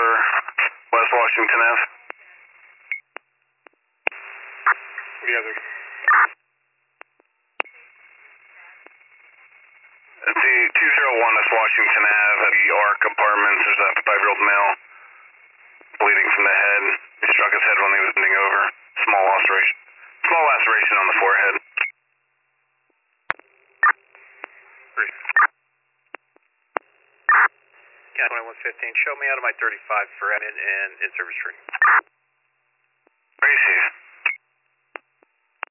West Washington Ave. The other. It's the 201 West Washington Ave at the Arc Apartments. There's a 5-year-old male bleeding from the head. He struck his head when he was bending over. Small laceration on the forehead. Cat 2115, show me out of my 35 for admin and in-service tree.